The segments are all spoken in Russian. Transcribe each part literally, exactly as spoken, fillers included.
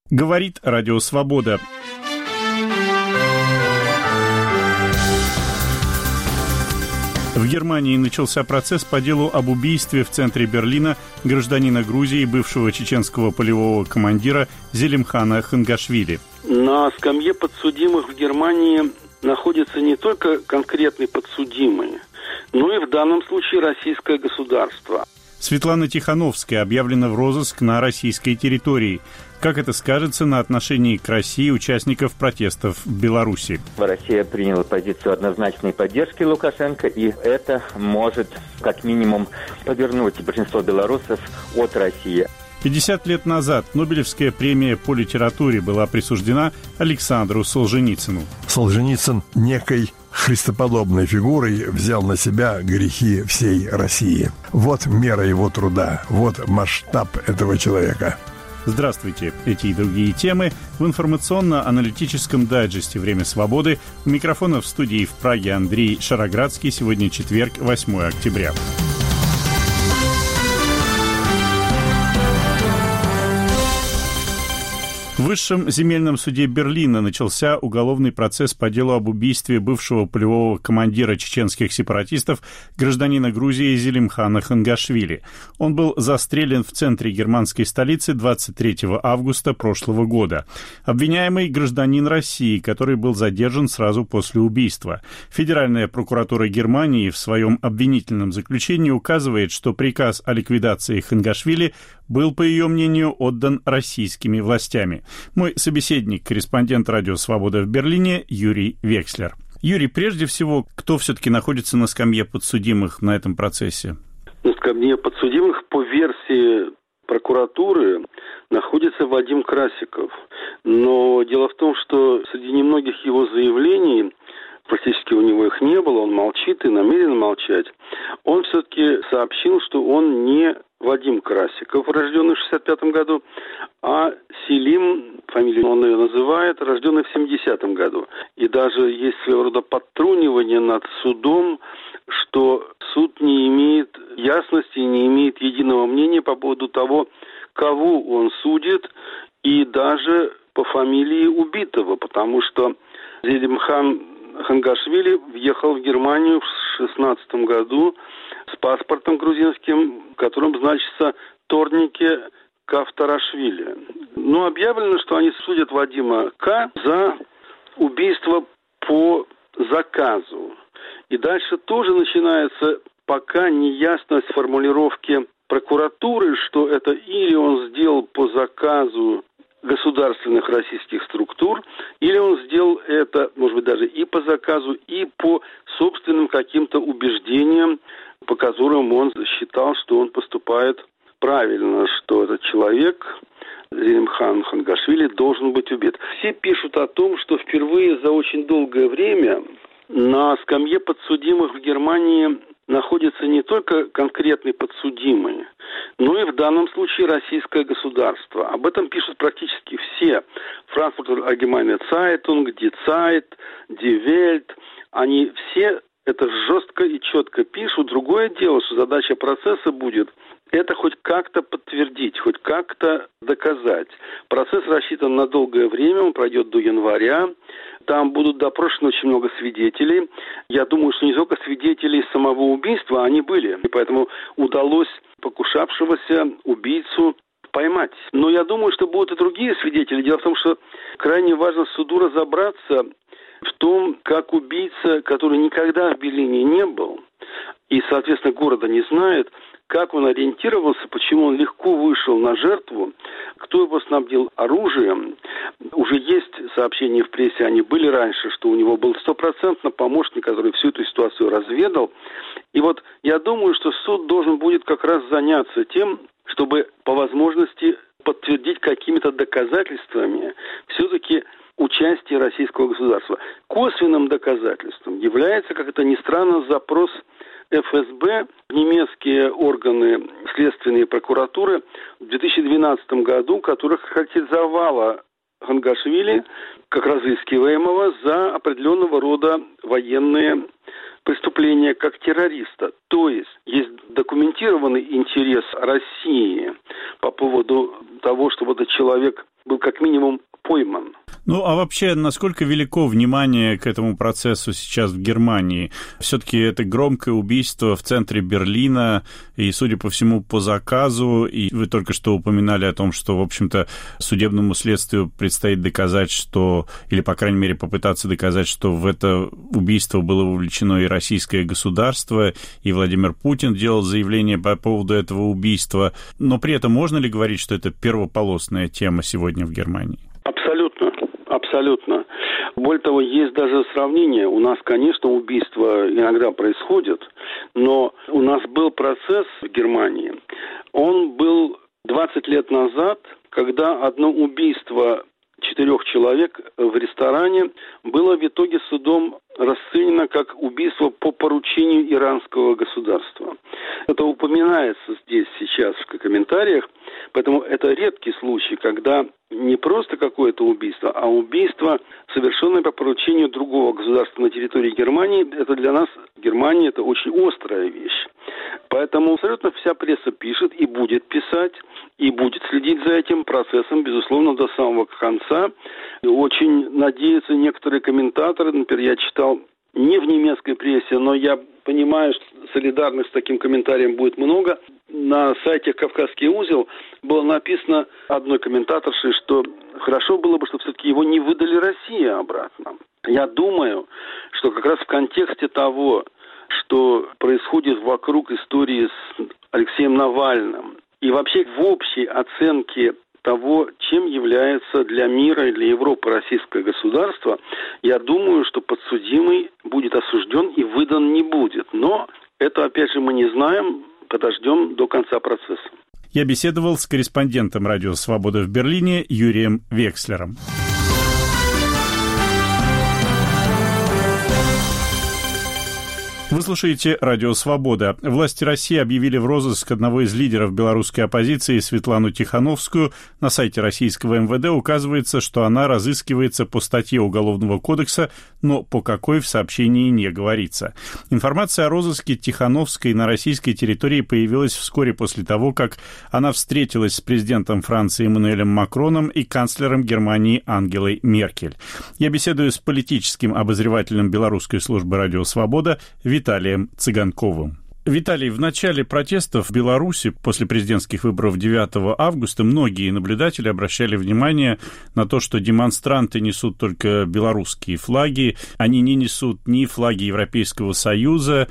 Говорит Радио Свобода. В Германии начался процесс по делу об убийстве в центре Берлина гражданина Грузии, бывшего чеченского полевого командира Зелимхана Хангашвили. На скамье подсудимых в Германии находится не только конкретный подсудимый, но и в данном случае российское государство. Светлана Тихановская объявлена в розыск на российской территории. Как это скажется на отношении к России участников протестов в Беларуси? Россия приняла позицию однозначной поддержки Лукашенко, и это может, как минимум, повернуть большинство белорусов от России. пятьдесят лет назад Нобелевская премия по литературе была присуждена Александру Солженицыну. Солженицын некой христоподобной фигурой взял на себя грехи всей России. Вот мера его труда, вот масштаб этого человека. Здравствуйте! Эти и другие темы в информационно-аналитическом дайджесте «Время свободы». У микрофона в студии в Праге Андрей Шароградский. Сегодня четверг, восьмое октября. В Высшем земельном суде Берлина начался уголовный процесс по делу об убийстве бывшего полевого командира чеченских сепаратистов, гражданина Грузии Зелимхана Хангашвили. Он был застрелен в центре германской столицы двадцать третьего августа прошлого года. Обвиняемый — гражданин России, который был задержан сразу после убийства. Федеральная прокуратура Германии в своем обвинительном заключении указывает, что приказ о ликвидации Хангашвили был, по ее мнению, отдан российскими властями. Мой собеседник, корреспондент Радио Свобода в Берлине, Юрий Векслер. Юрий, прежде всего, кто все-таки находится на скамье подсудимых на этом процессе? На скамье подсудимых, по версии прокуратуры, находится Вадим Красиков. Но дело в том, что среди немногих его заявлений, практически у него их не было, он молчит и намерен молчать, он все-таки сообщил, что он не Вадим Красиков, рожденный в шестьдесят пятом году, а Селим, фамилию он ее называет, рожденный в семидесятом году. И даже есть своего рода подтрунивание над судом, что суд не имеет ясности, не имеет единого мнения по поводу того, кого он судит, и даже по фамилии убитого, потому что Зелимхан Хангашвили въехал в Германию в шестнадцатом году с паспортом грузинским, в котором значится Торнике Кавторашвили. Но объявлено, что они судят Вадима К. за убийство по заказу. И дальше тоже начинается пока неясность формулировки прокуратуры, что это или он сделал по заказу государственных российских структур, или он сделал это, может быть, даже и по заказу, и по собственным каким-то убеждениям, по которым он считал, что он поступает правильно, что этот человек, Зелимхан Хангашвили, должен быть убит. Все пишут о том, что впервые за очень долгое время на скамье подсудимых в Германии находится не только конкретный подсудимый, но и в данном случае российское государство. Об этом пишут практически все. Frankfurter Allgemeine Zeitung, Die Zeit, Die Welt. Они все это жестко и четко пишут. Другое дело, что задача процесса будет это хоть как-то подтвердить, хоть как-то доказать. Процесс рассчитан на долгое время, он пройдет до января. Там будут допрошены очень много свидетелей. Я думаю, что не только свидетелей самого убийства, они были. И поэтому удалось покушавшегося убийцу поймать. Но я думаю, что будут и другие свидетели. Дело в том, что крайне важно суду разобраться в том, как убийца, который никогда в Берлине не был и, соответственно, города не знает, как он ориентировался, почему он легко вышел на жертву, кто его снабдил оружием. Уже есть сообщения в прессе, они были раньше, что у него был стопроцентно помощник, который всю эту ситуацию разведал. И вот я думаю, что суд должен будет как раз заняться тем, чтобы по возможности подтвердить какими-то доказательствами все-таки участие российского государства. Косвенным доказательством является, как это ни странно, запрос эф эс бэ в немецкие органы следственной прокуратуры в две тысячи двенадцатом году, которая характеризовала Хангашвили как разыскиваемого за определенного рода военные преступления как террориста. То есть есть документированный интерес России по поводу того, что вот этот человек был как минимум пойман. Ну, а вообще, насколько велико внимание к этому процессу сейчас в Германии? Все-таки это громкое убийство в центре Берлина, и, судя по всему, по заказу, и вы только что упоминали о том, что, в общем-то, судебному следствию предстоит доказать, что, или, по крайней мере, попытаться доказать, что в это убийство было вовлечено и российское государство, и Владимир Путин делал заявление по поводу этого убийства. Но при этом можно ли говорить, что это первополосная тема сегодня в Германии? Абсолютно. Абсолютно. Более того, есть даже сравнение. У нас, конечно, убийства иногда происходят, но у нас был процесс в Германии. Он был двадцать лет назад, когда одно убийство четырех человек в ресторане было в итоге судом расценено как убийство по поручению иранского государства. Это упоминается здесь сейчас в комментариях, поэтому это редкий случай, когда не просто какое-то убийство, а убийство, совершенное по поручению другого государства на территории Германии. Это для нас, Германия, это очень острая вещь. Поэтому абсолютно вся пресса пишет и будет писать, и будет следить за этим процессом, безусловно, до самого конца. И очень надеются некоторые комментаторы, например, я читал не в немецкой прессе, но я понимаю, что солидарность с таким комментарием будет много. На сайте «Кавказский узел» было написано одной комментаторшей, что хорошо было бы, чтобы все-таки его не выдали России обратно. Я думаю, что как раз в контексте того, что происходит вокруг истории с Алексеем Навальным, и вообще в общей оценке того, чем является для мира и для Европы российское государство, я думаю, что подсудимый будет осужден и выдан не будет. Но это, опять же, мы не знаем, подождем до конца процесса. Я беседовал с корреспондентом «Радио Свобода» в Берлине Юрием Векслером. Вы слушаете «Радио Свобода». Власти России объявили в розыск одного из лидеров белорусской оппозиции, Светлану Тихановскую. На сайте российского эм вэ дэ указывается, что она разыскивается по статье Уголовного кодекса, но по какой в сообщении не говорится. Информация о розыске Тихановской на российской территории появилась вскоре после того, как она встретилась с президентом Франции Эммануэлем Макроном и канцлером Германии Ангелой Меркель. Я беседую с политическим обозревателем белорусской службы «Радио Свобода» Виталием Цыганковым. Виталий, в начале протестов в Беларуси после президентских выборов девятого августа многие наблюдатели обращали внимание на то, что демонстранты несут только белорусские флаги, они не несут ни флаги Европейского Союза,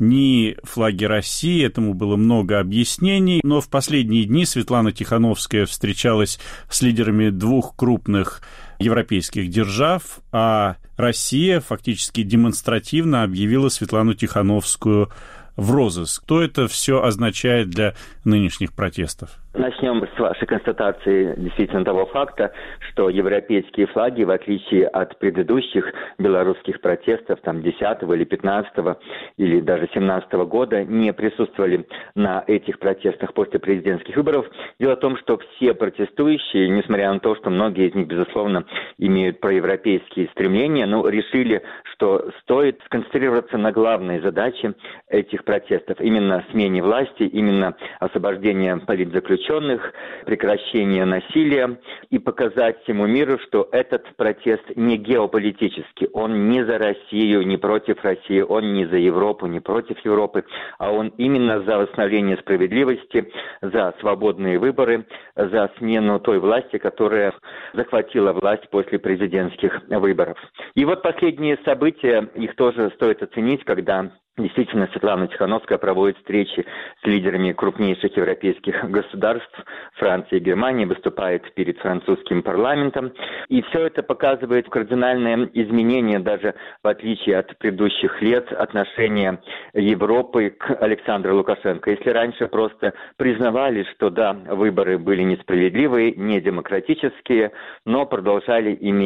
ни флаги России, этому было много объяснений, но в последние дни Светлана Тихановская встречалась с лидерами двух крупных европейских держав, а Россия фактически демонстративно объявила Светлану Тихановскую в розыск. Что это все означает для нынешних протестов? Начнем с вашей констатации действительно того факта, что европейские флаги, в отличие от предыдущих белорусских протестов, там, десятого или пятнадцатого или даже семнадцатого года, не присутствовали на этих протестах после президентских выборов. Дело в том, что все протестующие, несмотря на то, что многие из них, безусловно, имеют проевропейские стремления, но решили, что стоит сконцентрироваться на главной задаче этих протестов, именно смене власти, именно освобождение политзаключенных, прекращение насилия и показать всему миру, что этот протест не геополитический, он не за Россию, не против России, он не за Европу, не против Европы, а он именно за восстановление справедливости, за свободные выборы, за смену той власти, которая захватила власть после президентских выборов. И вот последние события, их тоже стоит оценить, когда действительно Светлана Тихановская проводит встречи с лидерами крупнейших европейских государств, Франции и Германии, выступает перед французским парламентом. И все это показывает кардинальное изменение, даже в отличие от предыдущих лет, отношения Европы к Александру Лукашенко. Если раньше просто признавали, что да, выборы были несправедливые, недемократические, но продолжали иметь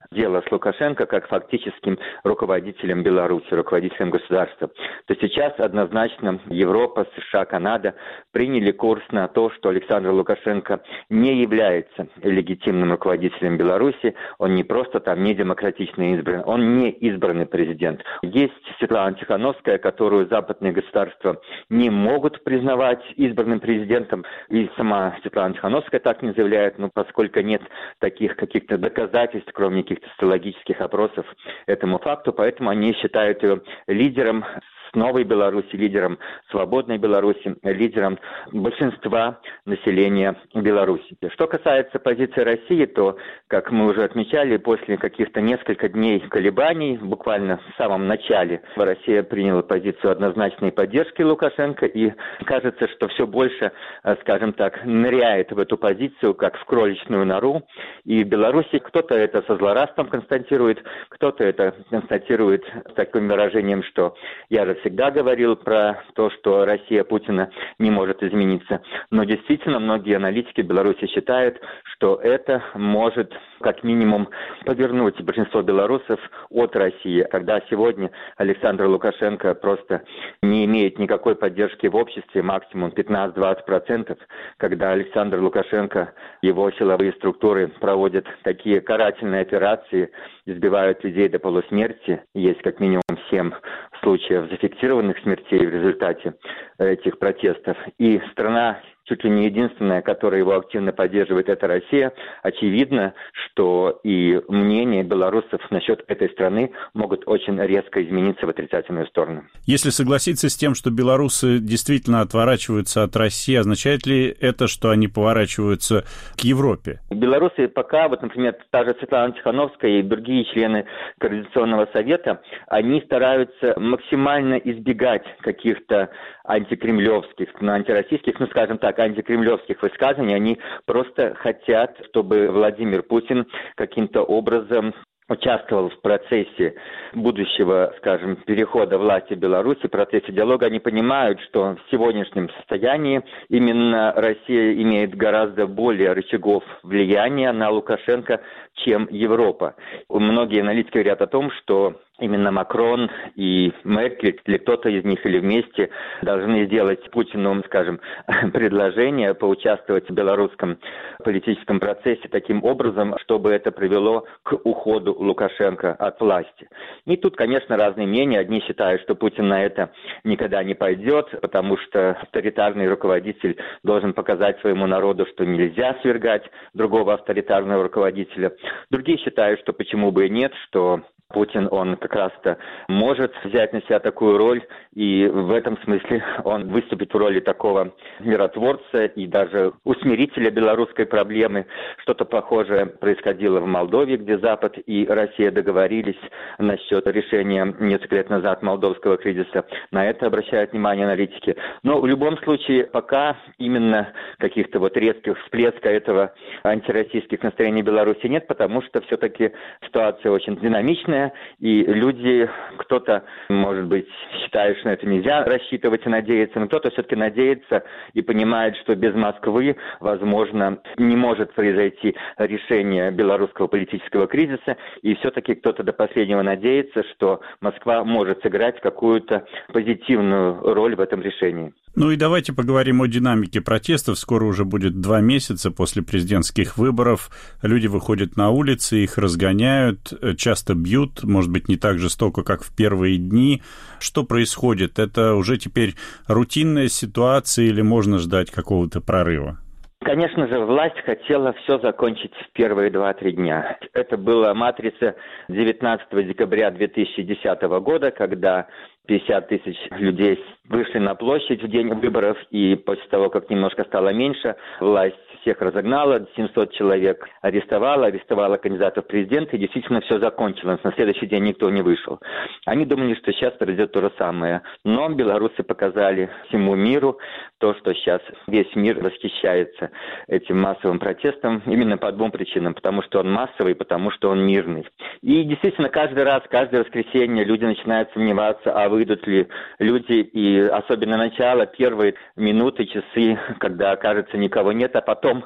дело с Лукашенко как фактическим руководителем Беларуси, руководителем государства, то сейчас однозначно Европа, США, Канада приняли курс на то, что Александр Лукашенко не является легитимным руководителем Беларуси, он не просто там не демократично избран, он не избранный президент. Есть Светлана Тихановская, которую западные государства не могут признавать избранным президентом, и сама Светлана Тихановская так не заявляет, но поскольку нет таких каких-то доказательств, кроме каких-то социологических опросов этому факту, поэтому они считают ее лидером новой Беларуси, лидером свободной Беларуси, лидером большинства населения Беларуси. Что касается позиции России, то, как мы уже отмечали, после каких-то нескольких дней колебаний, буквально в самом начале, Россия приняла позицию однозначной поддержки Лукашенко, и кажется, что все больше, скажем так, ныряет в эту позицию, как в кроличную нору, и в Беларуси кто-то это со злорадством констатирует, кто-то это констатирует с таким выражением, что я же всегда говорил про то, что Россия Путина не может измениться. Но действительно многие аналитики Беларуси считают, что это может как минимум повернуть большинство белорусов от России, когда сегодня Александр Лукашенко просто не имеет никакой поддержки в обществе, максимум пятнадцать-двадцать процентов, когда Александр Лукашенко, его силовые структуры проводят такие карательные операции, избивают людей до полусмерти, есть как минимум семь случаев зафиксированных смертей в результате этих протестов. И страна чуть ли не единственная, которая его активно поддерживает, это Россия. Очевидно, что и мнения белорусов насчет этой страны могут очень резко измениться в отрицательную сторону. Если согласиться с тем, что белорусы действительно отворачиваются от России, означает ли это, что они поворачиваются к Европе? Белорусы пока, вот, например, та же Светлана Тихановская и другие члены Координационного совета, они стараются максимально избегать каких-то антикремлевских, антироссийских, ну, скажем так, антикремлевских высказываний. Они просто хотят, чтобы Владимир Путин каким-то образом участвовал в процессе будущего, скажем, перехода власти в Беларуси, в процессе диалога. Они понимают, что в сегодняшнем состоянии именно Россия имеет гораздо более рычагов влияния на Лукашенко, чем Европа. Многие аналитики говорят о том, что именно Макрон и Меркель, или кто-то из них, или вместе, должны сделать Путину, скажем, предложение поучаствовать в белорусском политическом процессе таким образом, чтобы это привело к уходу Лукашенко от власти. И тут, конечно, разные мнения. Одни считают, что Путин на это никогда не пойдет, потому что авторитарный руководитель должен показать своему народу, что нельзя свергать другого авторитарного руководителя. Другие считают, что почему бы и нет, что Путин, он как раз-то может взять на себя такую роль, и в этом смысле он выступит в роли такого миротворца и даже усмирителя белорусской проблемы. Что-то похожее происходило в Молдове, где Запад и Россия договорились насчет решения несколько лет назад молдовского кризиса. На это обращают внимание аналитики. Но в любом случае, пока именно каких-то вот резких всплеска этого антироссийских настроений в Беларуси нет, потому что все-таки ситуация очень динамичная, и люди, кто-то, может быть, считает, что на это нельзя рассчитывать и надеяться, но кто-то все-таки надеется и понимает, что без Москвы, возможно, не может произойти решение белорусского политического кризиса, и все-таки кто-то до последнего надеется, что Москва может сыграть какую-то позитивную роль в этом решении. Ну и давайте поговорим о динамике протестов. Скоро уже будет два месяца после президентских выборов. Люди выходят на улицы, их разгоняют, часто бьют, может быть, не так жестоко, как в первые дни. Что происходит? Это уже теперь рутинная ситуация или можно ждать какого-то прорыва? Конечно же, власть хотела все закончить в первые два-три дня. Это была матрица девятнадцатого декабря две тысячи десятого года, когда пятьдесят тысяч людей вышли на площадь в день выборов, и после того, как немножко стало меньше, власть всех разогнала, семьсот человек арестовала, арестовала кандидатов в президенты, и действительно все закончилось. На следующий день никто не вышел. Они думали, что сейчас произойдет то же самое. Но белорусы показали всему миру то, что сейчас весь мир восхищается этим массовым протестом именно по двум причинам. Потому что он массовый, потому что он мирный. И действительно, каждый раз, каждое воскресенье люди начинают сомневаться, а выйдут ли люди, и особенно начало, первые минуты, часы, когда, кажется, никого нет, а потом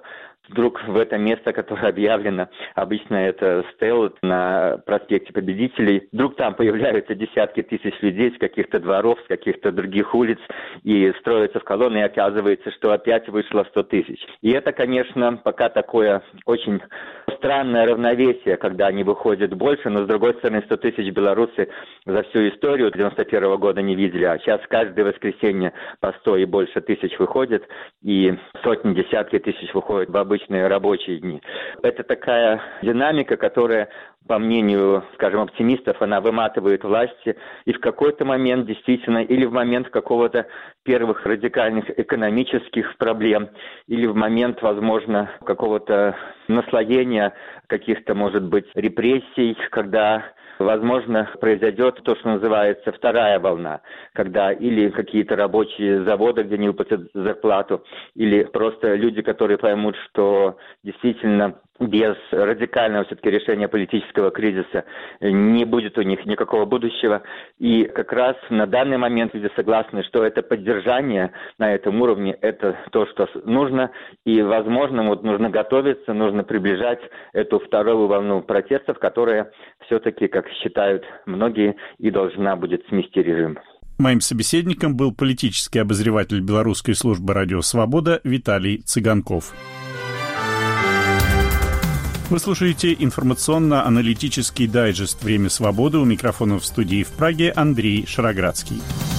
вдруг в это место, которое объявлено, обычно это стелла на проспекте Победителей, вдруг там появляются десятки тысяч людей с каких-то дворов, с каких-то других улиц и строятся в колонны, и оказывается, что опять вышло сто тысяч. И это, конечно, пока такое очень странное равновесие, когда они выходят больше, но с другой стороны сто тысяч белорусы за всю историю девяносто первого года не видели, а сейчас каждое воскресенье по сто и больше тысяч выходит, и сотни, десятки тысяч выходят в обычные рабочие дни. Это такая динамика, которая, по мнению, скажем, оптимистов, она выматывает власти, и в какой-то момент действительно, или в момент какого-то первых радикальных экономических проблем, или в момент, возможно, какого-то наслоения каких-то, может быть, репрессий, когда, возможно, произойдет то, что называется вторая волна, когда или какие-то рабочие заводы, где не выплатят зарплату, или просто люди, которые поймут, что действительно без радикального все-таки решения политического кризиса не будет у них никакого будущего. И как раз на данный момент люди согласны, что это поддержание на этом уровне, это то, что нужно. И, возможно, вот нужно готовиться, нужно приближать эту вторую волну протестов, которая все-таки, как считают многие, и должна будет смести режим. Моим собеседником был политический обозреватель белорусской службы «Радио Свобода» Виталий Цыганков. Вы слушаете информационно-аналитический дайджест «Время свободы». У микрофона в студии в Праге Андрей Шароградский.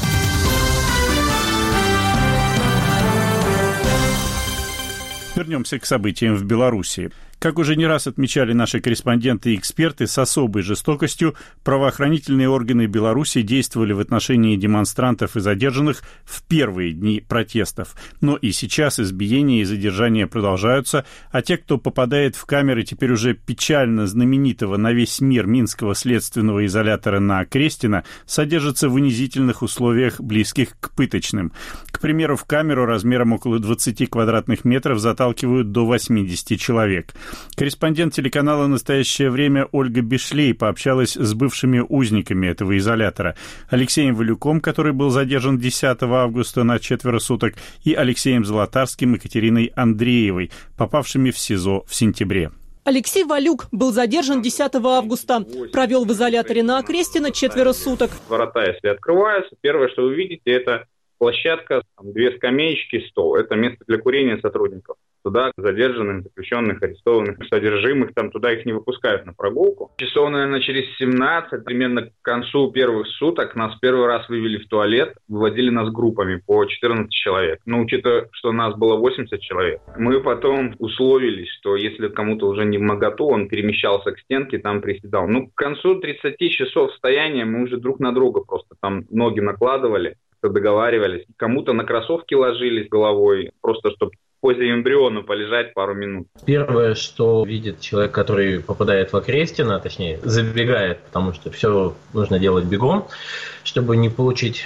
Вернемся к событиям в Беларуси. Как уже не раз отмечали наши корреспонденты и эксперты, с особой жестокостью правоохранительные органы Беларуси действовали в отношении демонстрантов и задержанных в первые дни протестов. Но и сейчас избиения и задержания продолжаются, а те, кто попадает в камеры теперь уже печально знаменитого на весь мир Минского следственного изолятора на Крестина, содержатся в унизительных условиях, близких к пыточным. К примеру, в камеру размером около двадцати квадратных метров заталкивают до восьмидесяти человек. Корреспондент телеканала «Настоящее время» Ольга Бишлей пообщалась с бывшими узниками этого изолятора: Алексеем Валюком, который был задержан десятого августа на четверо суток, и Алексеем Золотарским и Екатериной Андреевой, попавшими в СИЗО в сентябре. Алексей Валюк был задержан десятого августа. Провел в изоляторе на Крестина четверо суток. Ворота, если открываются, первое, что вы видите, это площадка, там, две скамеечки, стол. Это место для курения сотрудников. Туда задержанных, заключенных, арестованных, содержимых, там туда их не выпускают на прогулку. Часов, наверное, через семнадцать, примерно к концу первых суток, нас первый раз вывели в туалет, выводили нас группами по четырнадцать человек. Но учитывая, что нас было восемьдесят человек, мы потом условились, что если кому-то уже не вмоготу, он перемещался к стенке, там приседал. Ну, к концу тридцати часов стояния мы уже друг на друга просто там ноги накладывали, договаривались. Кому-то на кроссовки ложились головой, просто чтобы после эмбриона полежать пару минут. Первое, что видит человек, который попадает в Окрестино, точнее, забегает, потому что все нужно делать бегом, чтобы не получить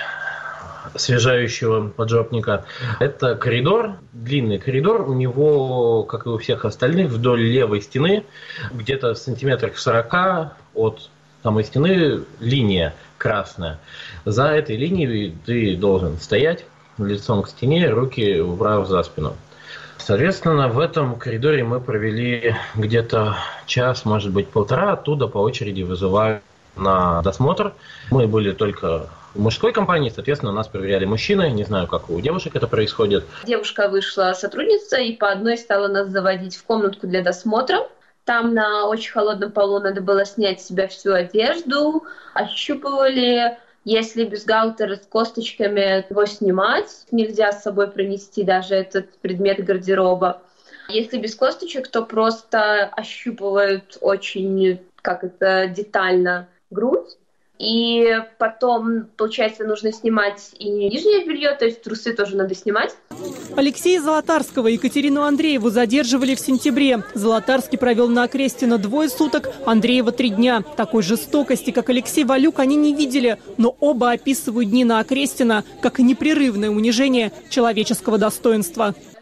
освежающего поджопника. Это коридор, длинный коридор. У него, как и у всех остальных, вдоль левой стены, где-то в сантиметрах сорока от самой стены линия красная. За этой линией ты должен стоять лицом к стене, руки убрав за спину. Соответственно, в этом коридоре мы провели где-то час, может быть, полтора. Оттуда по очереди вызывают на досмотр. Мы были только в мужской компании, соответственно, нас проверяли мужчины. Не знаю, как у девушек это происходит. Девушка вышла, сотрудница, и по одной стала нас заводить в комнатку для досмотра. Там на очень холодном полу надо было снять с себя всю одежду, ощупывали. Если бюстгальтер с косточками, его снимать. Нельзя с собой принести даже этот предмет гардероба. Если без косточек, то просто ощупывают очень, как это, детально грудь. И потом, получается, нужно снимать и нижнее белье, то есть трусы тоже надо снимать. Алексея Золотарского и Екатерину Андрееву задерживали в сентябре. Золотарский провел на Крестина двое суток, Андреева три дня. Такой жестокости, как Алексей Валюк, они не видели, но оба описывают дни на Крестина как непрерывное унижение человеческого достоинства.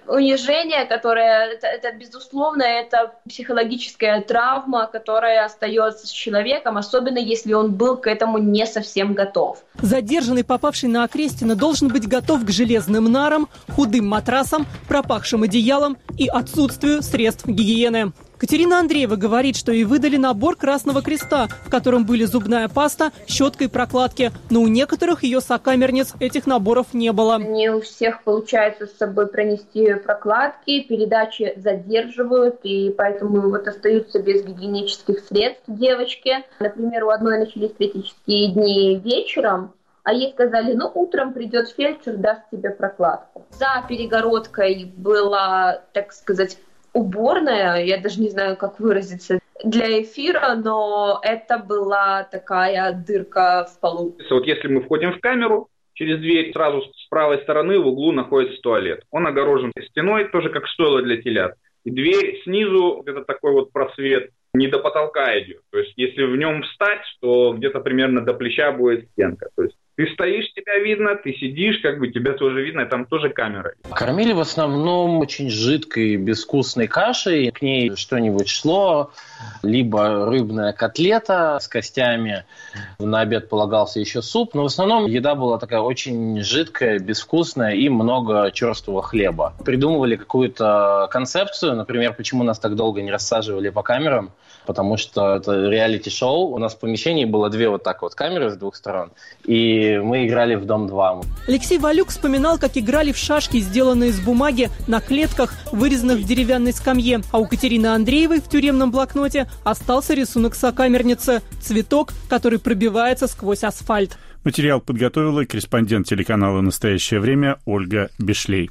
унижение, которое, это, это безусловно, это психологическая травма, которая остается с человеком, особенно если он был к этому не совсем готов. Задержанный, попавший на Окрестино, должен быть готов к железным нарам, худым матрасам, пропахшим одеялам и отсутствию средств гигиены. Катерина Андреева говорит, что ей выдали набор Красного Креста, в котором были зубная паста, щетка и прокладки. Но у некоторых ее сокамерниц этих наборов не было. Не у всех получается с собой пронести прокладки, передачи задерживают, и поэтому вот остаются без гигиенических средств девочки. Например, у одной начались критические дни вечером, а ей сказали, ну, утром придет фельдшер, даст тебе прокладку. За перегородкой была, так сказать, уборная, я даже не знаю, как выразиться, для эфира, но это была такая дырка в полу. Вот если мы входим в камеру, через дверь сразу с правой стороны в углу находится туалет. Он огорожен стеной, тоже как стойло для телят. И дверь снизу, где-то такой вот просвет, не до потолка идет. То есть если в нем встать, то где-то примерно до плеча будет стенка. То есть ты стоишь, тебя видно, ты сидишь, как бы тебя тоже видно, там тоже камера. Кормили в основном очень жидкой, безвкусной кашей. К ней что-нибудь шло, либо рыбная котлета с костями. На обед полагался еще суп. Но в основном еда была такая очень жидкая, безвкусная и много черствого хлеба. Придумывали какую-то концепцию, например, почему нас так долго не рассаживали по камерам. Потому что это реалити-шоу. У нас в помещении было две вот так вот камеры с двух сторон. И мы играли в Дом-два. Алексей Валюк вспоминал, как играли в шашки, сделанные из бумаги, на клетках, вырезанных в деревянной скамье. А у Катерины Андреевой в тюремном блокноте остался рисунок сокамерницы. Цветок, который пробивается сквозь асфальт. Материал подготовила корреспондент телеканала «Настоящее время» Ольга Бешлей.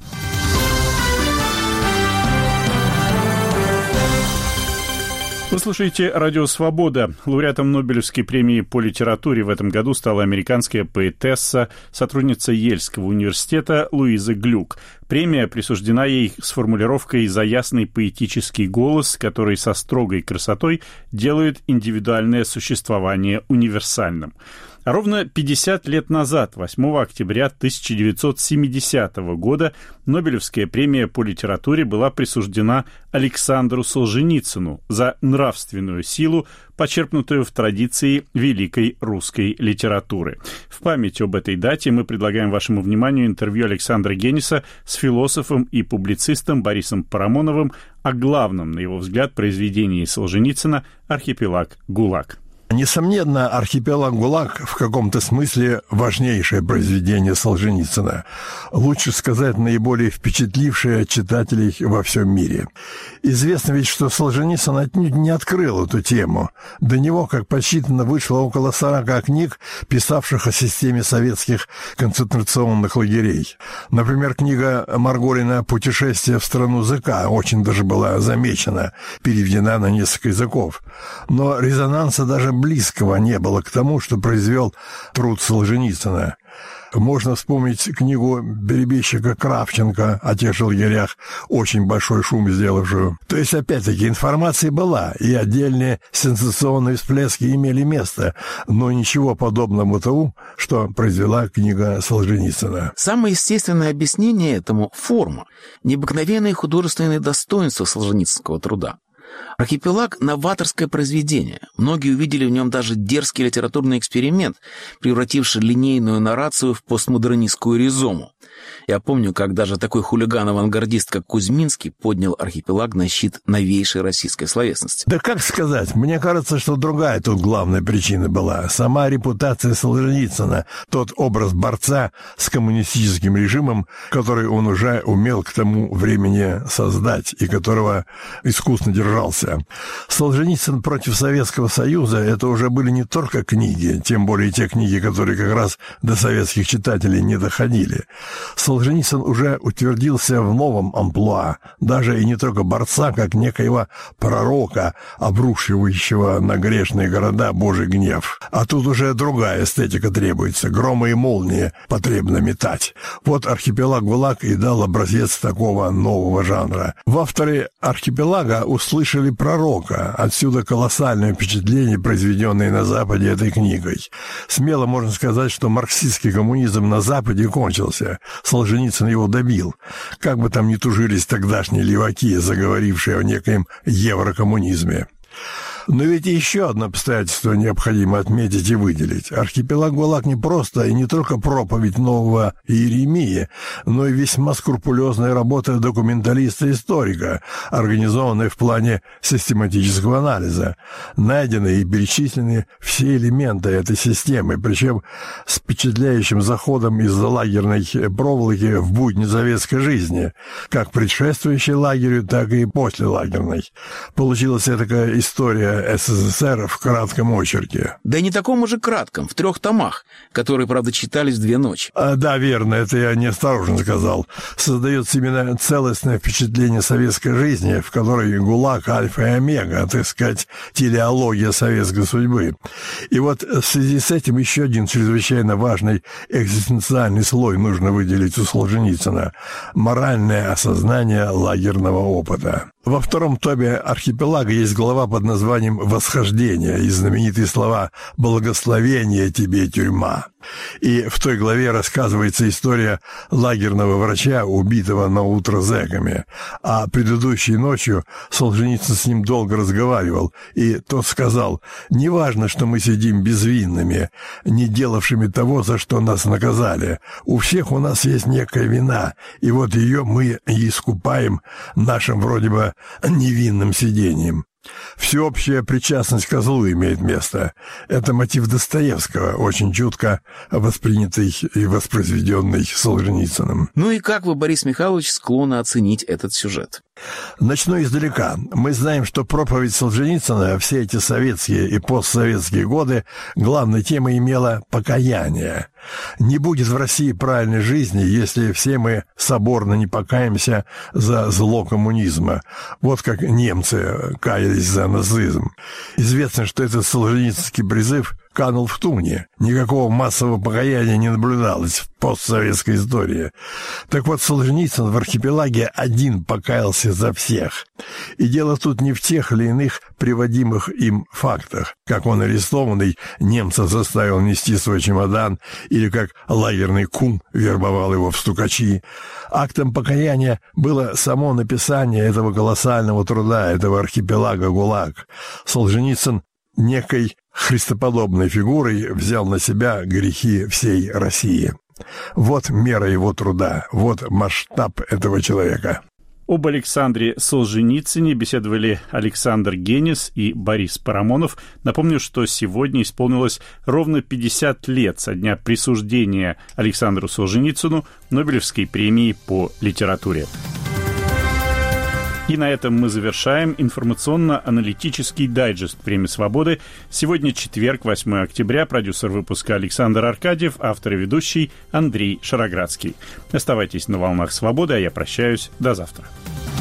Вы слушаете «Радио Свобода». Лауреатом Нобелевской премии по литературе в этом году стала американская поэтесса, сотрудница Ельского университета Луиза Глюк. Премия присуждена ей с формулировкой «за ясный поэтический голос, который со строгой красотой делает индивидуальное существование универсальным». А ровно пятьдесят лет назад, восьмого октября тысяча девятьсот семидесятого года, Нобелевская премия по литературе была присуждена Александру Солженицыну за нравственную силу, почерпнутую в традиции великой русской литературы. В память об этой дате мы предлагаем вашему вниманию интервью Александра Гениса с философом и публицистом Борисом Парамоновым о главном, на его взгляд, произведении Солженицына «Архипелаг ГУЛАГ». Несомненно, «Архипелаг ГУЛАГ» в каком-то смысле важнейшее произведение Солженицына. Лучше сказать, наиболее впечатлившее читателей во всем мире. Известно ведь, что Солженицын отнюдь не открыл эту тему. До него, как подсчитано, вышло около сорока книг, писавших о системе советских концентрационных лагерей. Например, книга Марголина «Путешествие в страну ЗК» очень даже была замечена, переведена на несколько языков. Но резонанса даже близкого не было к тому, что произвел труд Солженицына. Можно вспомнить книгу перебежчика Кравченко о тех же лагерях, очень большой шум сделавшую. То есть, опять-таки, информация была, и отдельные сенсационные всплески имели место, но ничего подобного тому, что произвела книга Солженицына. Самое естественное объяснение этому — форма, необыкновенное художественное достоинство солженицынского труда. «Архипелаг» — новаторское произведение. Многие увидели в нем даже дерзкий литературный эксперимент, превративший линейную наррацию в постмодернистскую ризому. Я помню, как даже такой хулиган-авангардист, как Кузьминский, поднял «Архипелаг» на щит новейшей российской словесности. Да как сказать, мне кажется, что другая тут главная причина была. Сама репутация Солженицына, тот образ борца с коммунистическим режимом, который он уже умел к тому времени создать и которого искусно держался. Солженицын против Советского Союза — это уже были не только книги, тем более те книги, которые как раз до советских читателей не доходили. Солженицын уже утвердился в новом амплуа, даже и не только борца, как некоего пророка, обрушивающего на грешные города Божий гнев. А тут уже другая эстетика требуется, громы и молнии потребно метать. Вот «Архипелаг ГУЛАГ» и дал образец такого нового жанра. В авторе «Архипелага» услышали пророка, отсюда колоссальное впечатление, произведенное на Западе этой книгой. Смело можно сказать, что марксистский коммунизм на Западе кончился. Солженицын его добил. Как бы там ни тужились тогдашние леваки, заговорившие о некоем еврокоммунизме. Но ведь еще одно обстоятельство необходимо отметить и выделить. Архипелаг ГУЛАГ не просто и не только проповедь нового Иеремии, но и весьма скрупулезная работа документалиста-историка, организованная в плане систематического анализа. Найдены и перечислены все элементы этой системы, причем с впечатляющим заходом из-за лагерной проволоки в будни советской жизни, как предшествующей лагерю, так и послелагерной. Получилась такая история СССР в кратком очерке. Да и не таком уже кратком, в трех томах, которые, правда, читались в две ночи. А, да, верно, это я неосторожно сказал. Создается именно целостное впечатление советской жизни, в которой ГУЛАГ, альфа и омега, так сказать, телеология советской судьбы. И вот в связи с этим еще один чрезвычайно важный экзистенциальный слой нужно выделить у Солженицына – моральное осознание лагерного опыта. Во втором томе «Архипелага» есть глава под названием «Восхождение» и знаменитые слова «Благословение тебе, тюрьма». И в той главе рассказывается история лагерного врача, убитого наутро зэками. А предыдущей ночью Солженицын с ним долго разговаривал, и тот сказал: «Неважно, что мы сидим безвинными, не делавшими того, за что нас наказали. У всех у нас есть некая вина, и вот ее мы и искупаем нашим вроде бы невинным сидением». Всеобщая причастность к злу имеет место. Это мотив Достоевского, очень чутко воспринятый и воспроизведенный Солженицыным. Ну и как вы, Борис Михайлович, склонны оценить этот сюжет? Начну издалека. Мы знаем, что проповедь Солженицына все эти советские и постсоветские годы главной темой имела покаяние. Не будет в России правильной жизни, если все мы соборно не покаемся за зло коммунизма. Вот как немцы каялись за нацизм. Известно, что этот солженицынский призыв канул в туне. Никакого массового покаяния не наблюдалось в постсоветской истории. Так вот, Солженицын в «Архипелаге» один покаялся за всех. И дело тут не в тех или иных приводимых им фактах, как он арестованный немца заставил нести свой чемодан, или как лагерный кум вербовал его в стукачи. Актом покаяния было само написание этого колоссального труда, этого архипелага ГУЛАГ. Солженицын некой христоподобной фигурой взял на себя грехи всей России. Вот мера его труда, вот масштаб этого человека. Об Александре Солженицыне беседовали Александр Генис и Борис Парамонов. Напомню, что сегодня исполнилось ровно пятьдесят лет со дня присуждения Александру Солженицыну Нобелевской премии по литературе. И на этом мы завершаем информационно-аналитический дайджест «Премии Свободы». Сегодня четверг, восьмое октября. Продюсер выпуска Александр Аркадьев, автор и ведущий Андрей Шароградский. Оставайтесь на волнах Свободы, а я прощаюсь. До завтра.